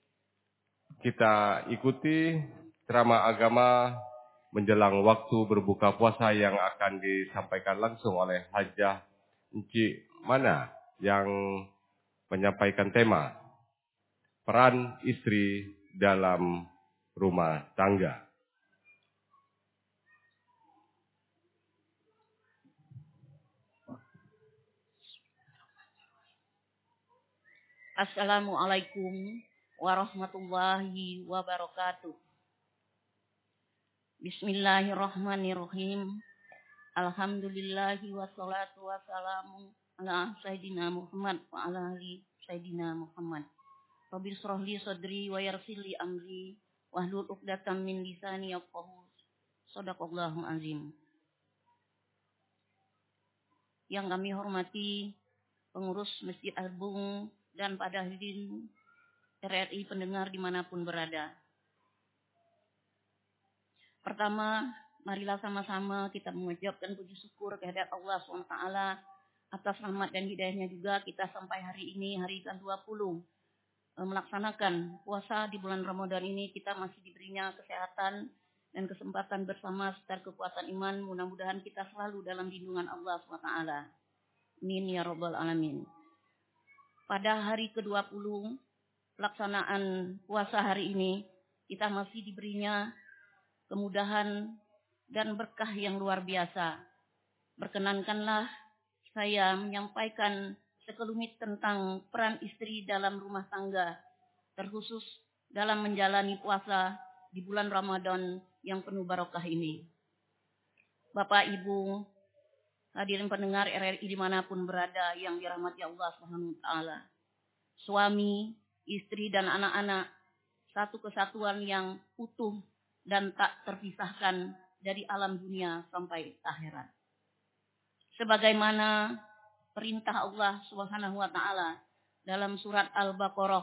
kita ikuti drama agama menjelang waktu berbuka puasa yang akan disampaikan langsung oleh Hajah Encik Mana yang menyampaikan tema peran istri dalam rumah tangga. Assalamualaikum warahmatullahi wabarakatuh. Bismillahirrahmanirrahim. Alhamdulillahi wassalatu wassalamu ala Sayyidina Muhammad wa ala ali Sayyidina Muhammad. Rabbi shrah li sadri wa yassir li amri wahlul 'uqdatam min lisani yafqahu. Shadaqallahul azim. Yang kami hormati pengurus Masjid Agung dan pada hadirin R R I pendengar dimanapun berada. Pertama, marilah sama-sama kita mengucapkan puji syukur kehadirat Allah subhanahu wa taala atas rahmat dan hidayahnya juga kita sampai hari ini, hari ke dua puluh, melaksanakan puasa di bulan Ramadan ini. Kita masih diberinya kesehatan dan kesempatan bersama secara kekuatan iman. Mudah-mudahan kita selalu dalam lindungan Allah subhanahu wa taala. Amin ya rabbal alamin. Pada hari ke dua puluh pelaksanaan puasa hari ini, kita masih diberinya kemudahan dan berkah yang luar biasa. Berkenankanlah saya menyampaikan sekelumit tentang peran istri dalam rumah tangga, terkhusus dalam menjalani puasa di bulan Ramadan yang penuh barokah ini. Bapak, Ibu, hadirin pendengar R R I dimanapun berada yang dirahmati Allah subhanahu wa taala. Suami, istri, dan anak-anak satu kesatuan yang utuh dan tak terpisahkan dari alam dunia sampai akhirat. Sebagaimana perintah Allah Subhanahu wa taala dalam surat Al-Baqarah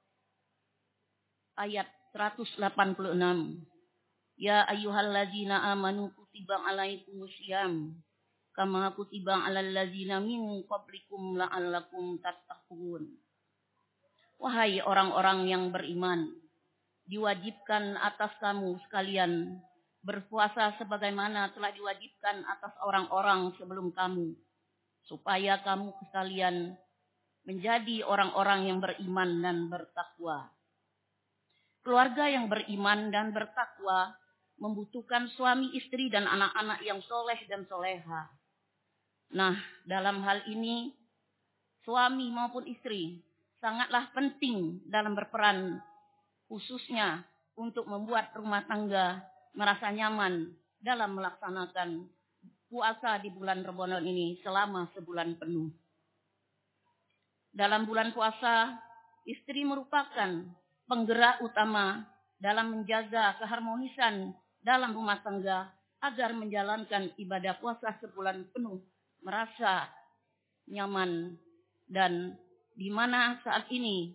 ayat seratus delapan puluh enam. Ya ayyuhallazina amanu kutiba alaikumusiyam kama kutiba alal ladzina min qablikum la'allakum tattaqun. Wahai orang-orang yang beriman, diwajibkan atas kamu sekalian berpuasa sebagaimana telah diwajibkan atas orang-orang sebelum kamu, supaya kamu sekalian menjadi orang-orang yang beriman dan bertakwa. Keluarga yang beriman dan bertakwa membutuhkan suami, istri, dan anak-anak yang soleh dan soleha. Nah, dalam hal ini, suami maupun istri sangatlah penting dalam berperan, khususnya untuk membuat rumah tangga merasa nyaman dalam melaksanakan puasa di bulan Ramadan ini selama sebulan penuh. Dalam bulan puasa, istri merupakan penggerak utama dalam menjaga keharmonisan dalam rumah tangga agar menjalankan ibadah puasa sebulan penuh merasa nyaman, dan di mana saat ini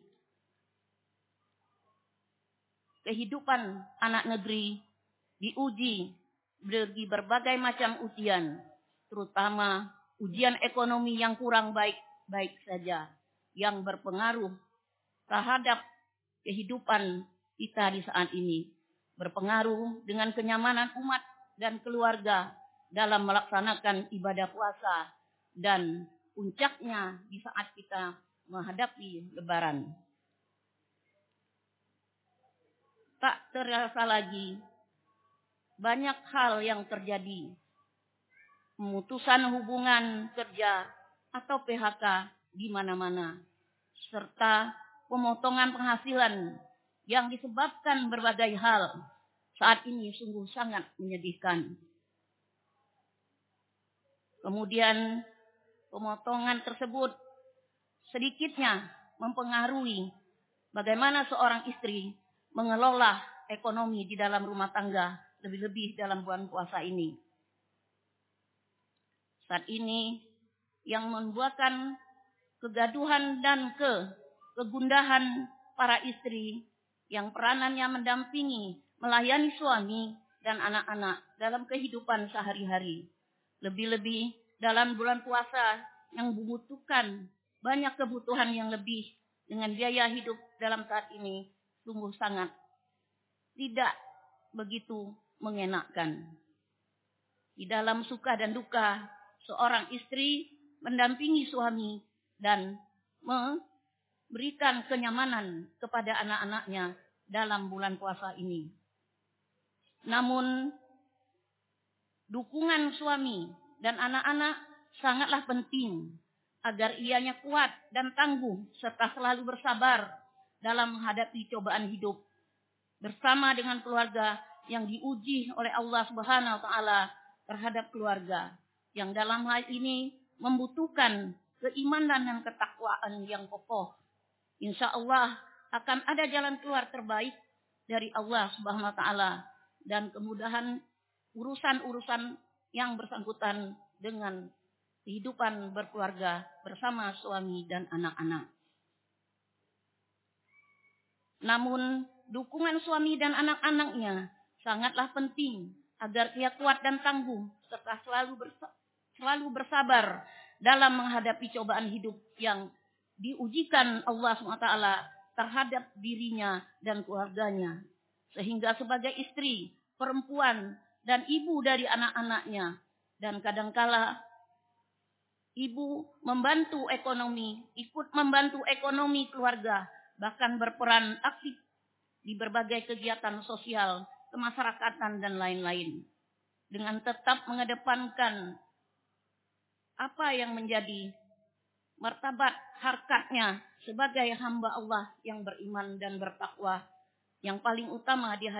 kehidupan anak negeri diuji bagi berbagai macam ujian, terutama ujian ekonomi yang kurang baik-baik saja, yang berpengaruh terhadap kehidupan kita di saat ini, berpengaruh dengan kenyamanan umat dan keluarga dalam melaksanakan ibadah puasa, dan puncaknya di saat kita menghadapi Lebaran. Tak terasa lagi banyak hal yang terjadi, pemutusan hubungan kerja atau P H K di mana-mana, serta pemotongan penghasilan yang disebabkan berbagai hal saat ini sungguh sangat menyedihkan. Kemudian pemotongan tersebut sedikitnya mempengaruhi bagaimana seorang istri mengelola ekonomi di dalam rumah tangga, lebih-lebih dalam bulan puasa ini. Saat ini yang membuatkan kegaduhan dan ke kegundahan para istri yang peranannya mendampingi, melayani suami dan anak-anak dalam kehidupan sehari-hari. Lebih-lebih dalam bulan puasa yang membutuhkan banyak kebutuhan yang lebih dengan biaya hidup dalam saat ini sungguh sangat tidak begitu mengenakkan. Di dalam suka dan duka, seorang istri mendampingi suami dan memberikan kenyamanan kepada anak-anaknya dalam bulan puasa ini. Namun, dukungan suami dan anak-anak sangatlah penting agar ianya kuat dan tangguh serta selalu bersabar dalam menghadapi cobaan hidup bersama dengan keluarga yang diuji oleh Allah Subhanahu wa taala terhadap keluarga yang dalam hal ini membutuhkan keimanan dan ketakwaan yang kokoh. Insya Allah akan ada jalan keluar terbaik dari Allah Subhanahu wa taala dan kemudahan urusan-urusan yang bersangkutan dengan kehidupan berkeluarga bersama suami dan anak-anak. Namun dukungan suami dan anak-anaknya sangatlah penting agar ia kuat dan tangguh serta selalu bersa- selalu bersabar dalam menghadapi cobaan hidup yang diujikan Allah subhanahu wa taala terhadap dirinya dan keluarganya. Sehingga sebagai istri, perempuan, dan ibu dari anak-anaknya, dan kadangkala ibu membantu ekonomi, ikut membantu ekonomi keluarga, bahkan berperan aktif di berbagai kegiatan sosial, kemasyarakatan, dan lain-lain. Dengan tetap mengedepankan apa yang menjadi martabat harkatnya sebagai hamba Allah yang beriman dan bertakwa, yang paling utama di